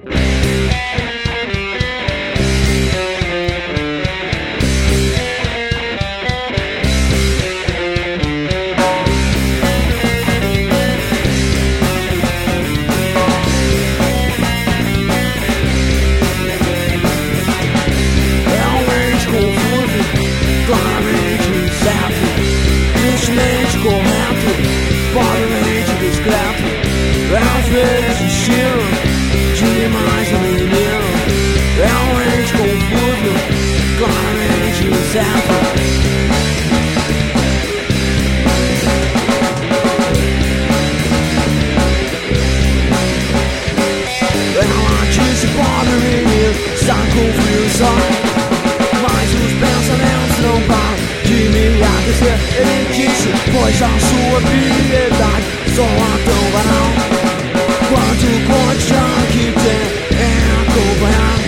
Ele disse, pois a sua piedade só há tão banal quanto o cotidiano que tem em acompanhar.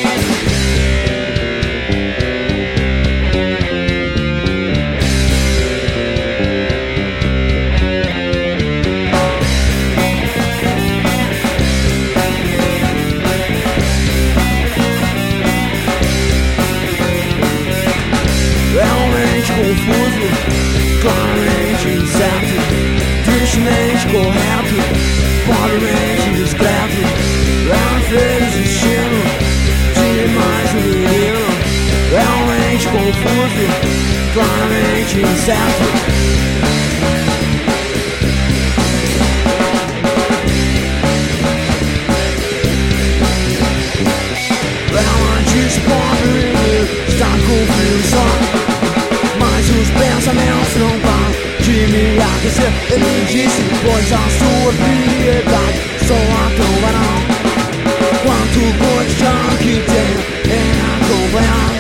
Realmente confuso, claramente incerto, tristemente correto, pobremente discreto. Ela fez destino de mais um menino. Realmente confuso, claramente incerto. Ela disse, pobre menino, está com frio só, mas os pensamentos não param de me aquecer. Ele disse, pois a sua piedade só há tão banal quanto o cotidiano que tem em acompanhar.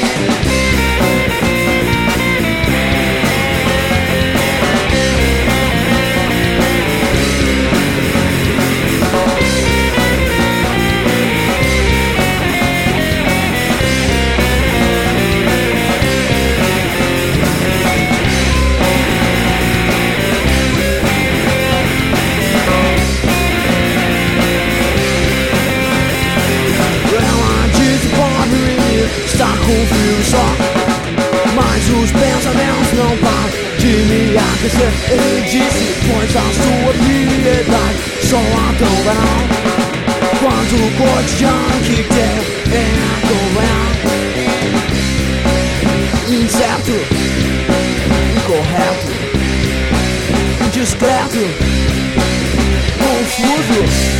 Está com frio só, mas os pensamentos não param de me aquecer. Ele disse, pois a sua piedade só há tão banal quanto o cotidiano que tem em acompanhar. Incerto, incorreto, indiscreto, confuso.